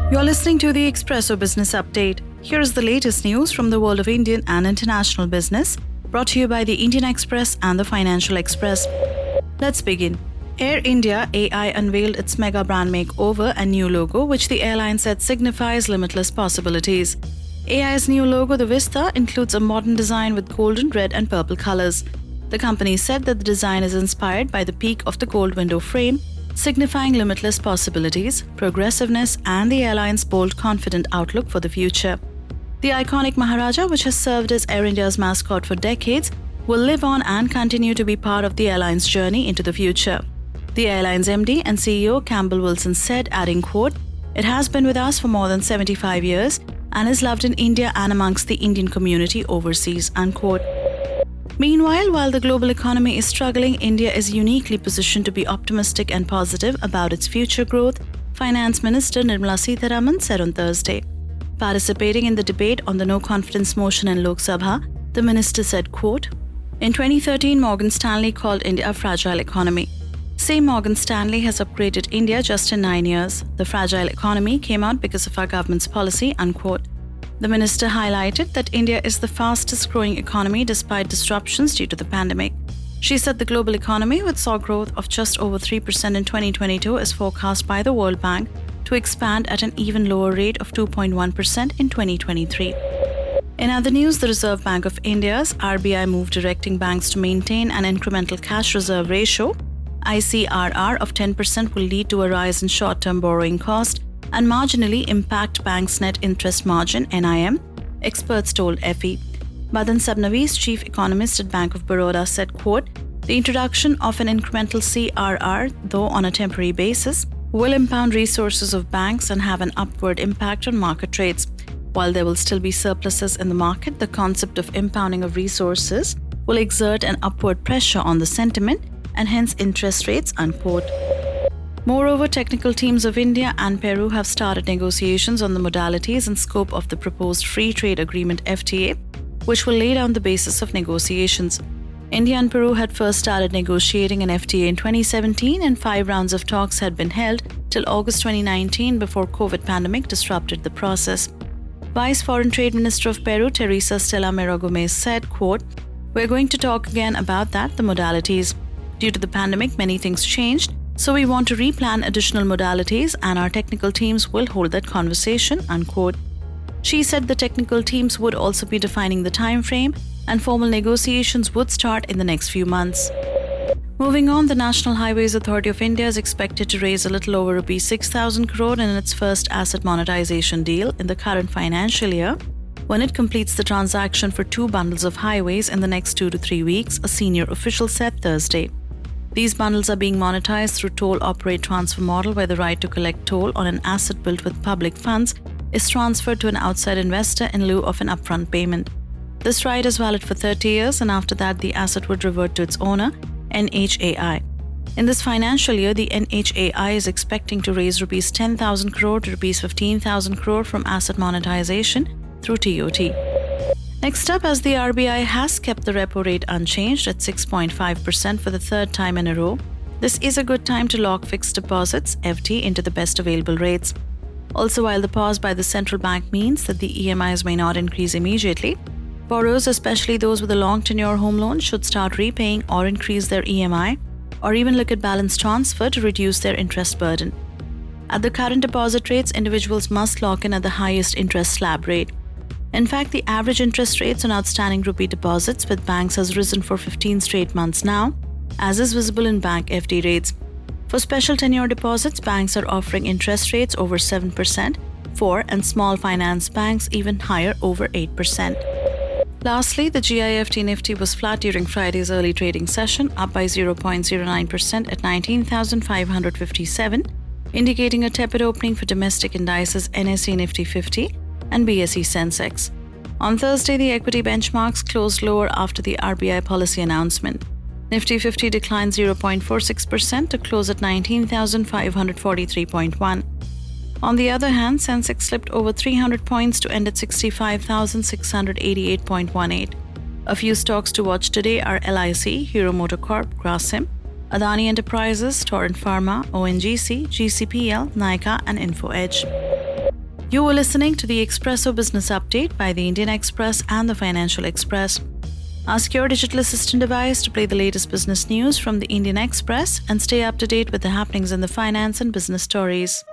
You're listening to the Expresso Business Update. Here is the latest news from the world of Indian and international business, brought to you by the Indian Express and the Financial Express. Let's begin. Air India AI unveiled its mega brand makeover and new logo, which the airline said signifies limitless possibilities. AI's new logo, the Vista, includes a modern design with golden, red, and purple colors. The company said that the design is inspired by the peak of the gold window frame, signifying limitless possibilities, progressiveness, and the airline's bold, confident outlook for the future. The iconic Maharaja, which has served as Air India's mascot for decades, will live on and continue to be part of the airline's journey into the future. The airline's MD and CEO Campbell Wilson said, adding, quote, "It has been with us for more than 75 years and is loved in India and amongst the Indian community overseas," unquote. Meanwhile, while the global economy is struggling, India is uniquely positioned to be optimistic and positive about its future growth, Finance Minister Nirmala Sitharaman said on Thursday. Participating in the debate on the no-confidence motion in Lok Sabha, the minister said, quote, "In 2013, Morgan Stanley called India a fragile economy. Same Morgan Stanley has upgraded India just in 9 years. The fragile economy came out because of our government's policy," unquote. The minister highlighted that India is the fastest growing economy despite disruptions due to the pandemic. She said the global economy, which saw growth of just over 3% in 2022, is forecast by the World Bank to expand at an even lower rate of 2.1% in 2023. In other news, the Reserve Bank of India's RBI move directing banks to maintain an incremental cash reserve ratio, ICRR, of 10% will lead to a rise in short-term borrowing cost and marginally impact banks' net interest margin, NIM, experts told FE. Madan Sabnavis, chief economist at Bank of Baroda, said, quote, "The introduction of an incremental CRR, though on a temporary basis, will impound resources of banks and have an upward impact on market rates. While there will still be surpluses in the market, the concept of impounding of resources will exert an upward pressure on the sentiment and hence interest rates," unquote. Moreover, technical teams of India and Peru have started negotiations on the modalities and scope of the proposed Free Trade Agreement FTA, which will lay down the basis of negotiations. India and Peru had first started negotiating an FTA in 2017, and 5 rounds of talks had been held till August 2019 before COVID pandemic disrupted the process. Vice Foreign Trade Minister of Peru, Teresa Stella Mera Gomez, said, quote, "We're going to talk again about that, the modalities. Due to the pandemic, many things changed, so we want to replan additional modalities and our technical teams will hold that conversation," unquote. She said the technical teams would also be defining the time frame and formal negotiations would start in the next few months. Moving on, the National Highways Authority of India is expected to raise a little over Rs 6,000 crore in its first asset monetization deal in the current financial year when it completes the transaction for 2 bundles of highways in the next 2 to 3 weeks, a senior official said Thursday. These bundles are being monetized through toll operate transfer model where the right to collect toll on an asset built with public funds is transferred to an outside investor in lieu of an upfront payment. This right is valid for 30 years and after that the asset would revert to its owner, NHAI. In this financial year, the NHAI is expecting to raise Rs 10,000 crore to Rs 15,000 crore from asset monetization through TOT. Next up, as the RBI has kept the repo rate unchanged at 6.5% for the 3rd time in a row, this is a good time to lock fixed deposits, FD, into the best available rates. Also, while the pause by the central bank means that the EMIs may not increase immediately, borrowers, especially those with a long tenure home loan, should start repaying or increase their EMI or even look at balance transfer to reduce their interest burden. At the current deposit rates, individuals must lock in at the highest interest slab rate. In fact, the average interest rates on outstanding rupee deposits with banks has risen for 15 straight months now, as is visible in bank FD rates. For special tenure deposits, banks are offering interest rates over 7%, for and small finance banks even higher, over 8%. Lastly, the GIFT Nifty was flat during Friday's early trading session, up by 0.09% at 19,557, indicating a tepid opening for domestic indices NSE Nifty 50 and BSE Sensex. On Thursday, the equity benchmarks closed lower after the RBI policy announcement. Nifty 50 declined 0.46% to close at 19,543.1. On the other hand, Sensex slipped over 300 points to end at 65,688.18. A few stocks to watch today are LIC, Hero MotoCorp, Grasim, Adani Enterprises, Torrent Pharma, ONGC, GCPL, Nykaa and InfoEdge. You were listening to the Expresso Business Update by the Indian Express and the Financial Express. Ask your digital assistant device to play the latest business news from the Indian Express and stay up to date with the happenings in the finance and business stories.